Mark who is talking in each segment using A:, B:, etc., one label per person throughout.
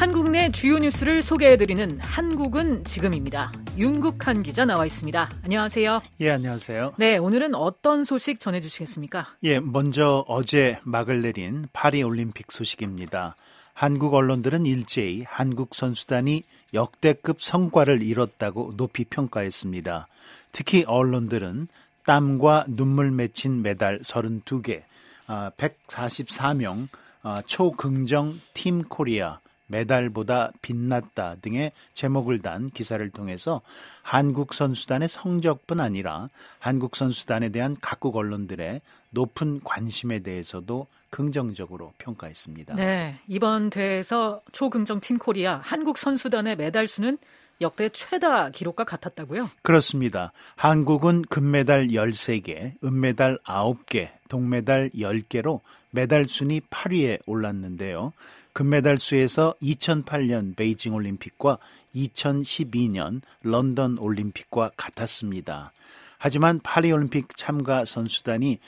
A: 한국 내 주요 뉴스를 소개해드리는 한국은 지금입니다. 윤국한 기자 나와 있습니다. 안녕하세요.
B: 예, 안녕하세요.
A: 네, 오늘은 어떤 소식 전해주시겠습니까?
B: 예, 먼저 어제 막을 내린 파리올림픽 소식입니다. 한국 언론들은 일제히 한국 선수단이 역대급 성과를 이뤘다고 높이 평가했습니다. 특히 언론들은 땀과 눈물 맺힌 메달 32개, 144명 초긍정 팀 코리아 메달보다 빛났다 등의 제목을 단 기사를 통해서 한국 선수단의 성적뿐 아니라 한국 선수단에 대한 각국 언론들의 높은 관심에 대해서도 긍정적으로 평가했습니다.
A: 네, 이번 대회에서 초긍정 팀 코리아 한국 선수단의 메달 수는 역대 최다 기록과 같았다고요?
B: 그렇습니다. 한국은 금메달 13개, 은메달 9개, 동메달 10개로 메달 순위 8위에 올랐는데요. 금메달 수에서 2008년 베이징 올림픽과 2012년 런던 올림픽과 같았습니다. 하지만 파리올림픽 참가 선수단이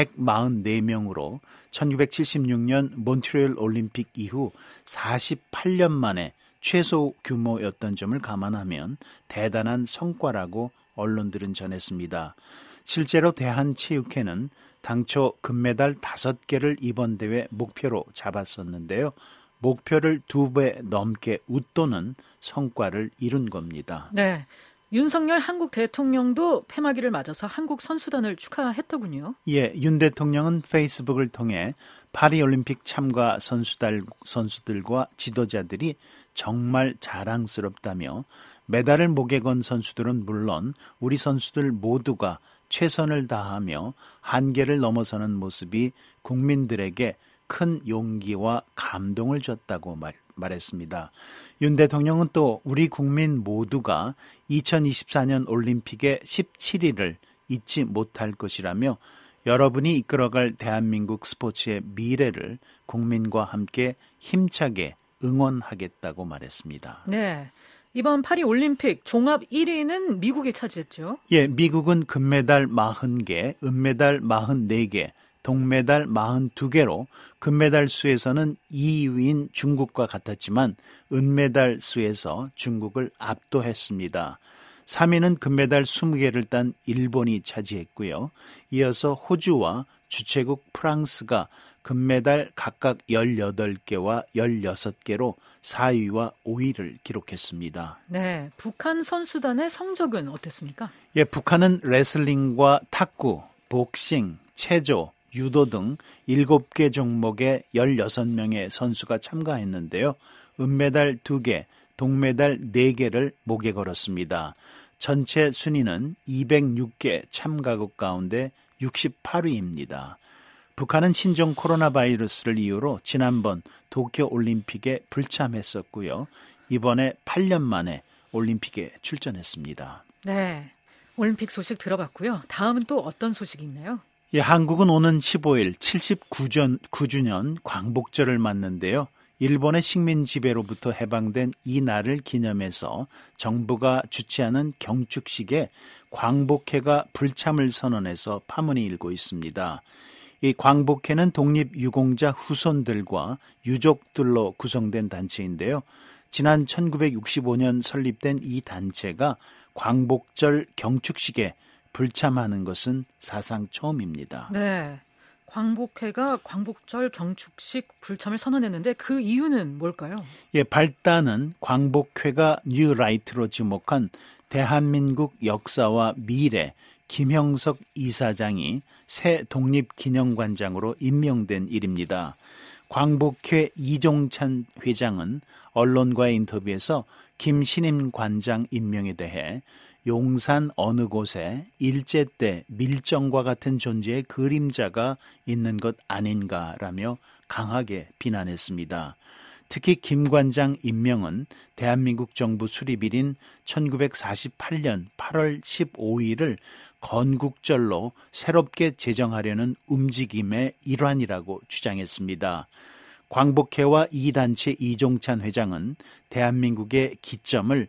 B: 144명으로 1976년 몬트리올 올림픽 이후 48년 만에 최소 규모였던 점을 감안하면 대단한 성과라고 언론들은 전했습니다. 실제로 대한체육회는 당초 금메달 5개를 이번 대회 목표로 잡았었는데요. 목표를 2배 넘게 웃도는 성과를 이룬 겁니다.
A: 네, 윤석열 한국 대통령도 폐막일을 맞아서 한국 선수단을 축하했더군요.
B: 예, 윤 대통령은 페이스북을 통해 파리올림픽 참가 선수들과 지도자들이 정말 자랑스럽다며 메달을 목에 건 선수들은 물론 우리 선수들 모두가 최선을 다하며 한계를 넘어서는 모습이 국민들에게 큰 용기와 감동을 줬다고 말했습니다. 윤 대통령은 또 우리 국민 모두가 2024년 올림픽의 17일을 잊지 못할 것이라며 여러분이 이끌어갈 대한민국 스포츠의 미래를 국민과 함께 힘차게 응원하겠다고 말했습니다.
A: 네, 이번 파리올림픽 종합 1위는 미국이 차지했죠?
B: 예, 미국은 금메달 40개, 은메달 44개, 동메달 42개로 금메달 수에서는 2위인 중국과 같았지만 은메달 수에서 중국을 압도했습니다. 3위는 금메달 20개를 딴 일본이 차지했고요. 이어서 호주와 주최국 프랑스가 금메달 각각 18개와 16개로 4위와 5위를 기록했습니다.
A: 네, 북한 선수단의 성적은 어땠습니까?
B: 예, 북한은 레슬링과 탁구, 복싱, 체조, 유도 등 7개 종목에 16명의 선수가 참가했는데요. 은메달 2개, 동메달 4개를 목에 걸었습니다. 전체 순위는 206개 참가국 가운데 68위입니다. 북한은 신종 코로나 바이러스를 이유로 지난번 도쿄 올림픽에 불참했었고요. 이번에 8년 만에 올림픽에 출전했습니다.
A: 네, 올림픽 소식 들어봤고요. 다음은 또 어떤 소식이 있나요?
B: 예, 한국은 오는 15일 79주년 광복절을 맞는데요. 일본의 식민 지배로부터 해방된 이 날을 기념해서 정부가 주최하는 경축식에 광복회가 불참을 선언해서 파문이 일고 있습니다. 이 광복회는 독립유공자 후손들과 유족들로 구성된 단체인데요. 지난 1965년 설립된 이 단체가 광복절 경축식에 불참하는 것은 사상 처음입니다.
A: 네, 광복회가 광복절 경축식 불참을 선언했는데 그 이유는 뭘까요?
B: 예, 발단은 광복회가 뉴라이트로 지목한 대한민국 역사와 미래 김형석 이사장이 새 독립기념관장으로 임명된 일입니다. 광복회 이종찬 회장은 언론과의 인터뷰에서 김신임 관장 임명에 대해 용산 어느 곳에 일제 때 밀정과 같은 존재의 그림자가 있는 것 아닌가라며 강하게 비난했습니다. 특히 김 관장 임명은 대한민국 정부 수립일인 1948년 8월 15일을 건국절로 새롭게 제정하려는 움직임의 일환이라고 주장했습니다. 광복회와 이 단체 이종찬 회장은 대한민국의 기점을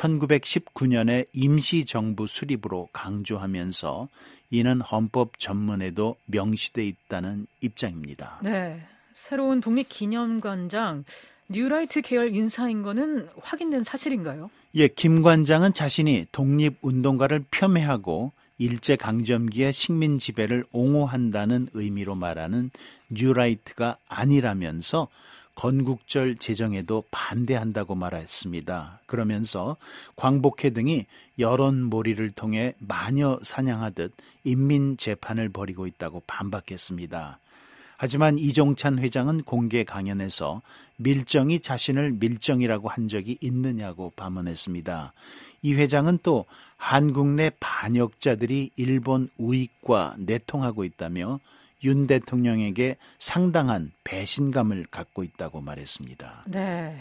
B: 1919년의 임시정부 수립으로 강조하면서 이는 헌법 전문에도 명시돼 있다는 입장입니다.
A: 네, 새로운 독립기념관장 뉴라이트 계열 인사인 거는 확인된 사실인가요?
B: 예, 김 관장은 자신이 독립운동가를 폄훼하고 일제강점기의 식민 지배를 옹호한다는 의미로 말하는 뉴라이트가 아니라면서 건국절 제정에도 반대한다고 말했습니다. 그러면서 광복회 등이 여론몰이를 통해 마녀 사냥하듯 인민재판을 벌이고 있다고 반박했습니다. 하지만 이종찬 회장은 공개 강연에서 밀정이 자신을 밀정이라고 한 적이 있느냐고 반문했습니다. 이 회장은 또 한국 내 반역자들이 일본 우익과 내통하고 있다며 윤 대통령에게 상당한 배신감을 갖고 있다고 말했습니다.
A: 네,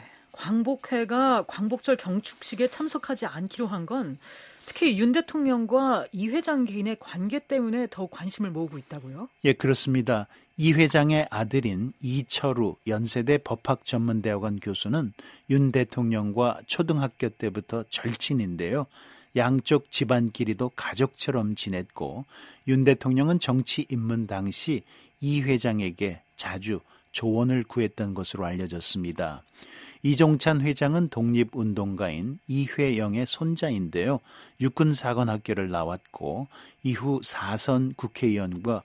A: 광복회가 광복절 경축식에 참석하지 않기로 한 건 특히 윤 대통령과 이 회장 개인의 관계 때문에 더욱 관심을 모으고 있다고요?
B: 예, 그렇습니다. 이 회장의 아들인 이철우 연세대 법학전문대학원 교수는 윤 대통령과 초등학교 때부터 절친인데요. 양쪽 집안끼리도 가족처럼 지냈고 윤 대통령은 정치 입문 당시 이 회장에게 자주 조언을 구했던 것으로 알려졌습니다. 이종찬 회장은 독립운동가인 이회영의 손자인데요. 육군사관학교를 나왔고 이후 4선 국회의원과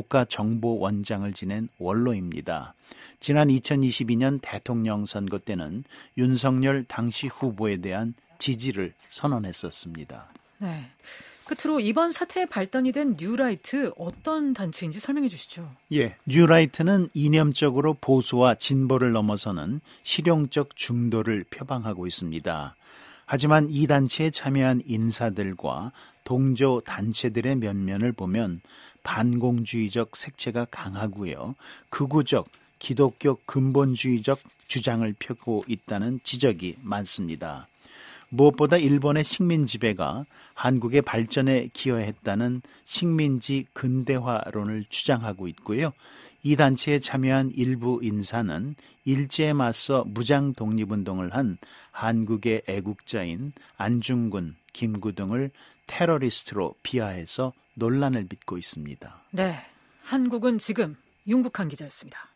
B: 국가정보원장을 지낸 원로입니다. 지난 2022년 대통령 선거 때는 윤석열 당시 후보에 대한 지지를 선언했었습니다.
A: 네. 끝으로 이번 사태의 발단이 된 뉴라이트 어떤 단체인지 설명해 주시죠.
B: 예, 뉴라이트는 이념적으로 보수와 진보를 넘어서는 실용적 중도를 표방하고 있습니다. 하지만 이 단체에 참여한 인사들과 동조 단체들의 면면을 보면 반공주의적 색채가 강하고요. 극우적 기독교 근본주의적 주장을 펴고 있다는 지적이 많습니다. 무엇보다 일본의 식민 지배가 한국의 발전에 기여했다는 식민지 근대화론을 주장하고 있고요. 이 단체에 참여한 일부 인사는 일제에 맞서 무장 독립운동을 한 한국의 애국자인 안중근, 김구 등을 테러리스트로 비하해서 논란을 빚고 있습니다.
A: 네, 한국은 지금 윤국한 기자였습니다.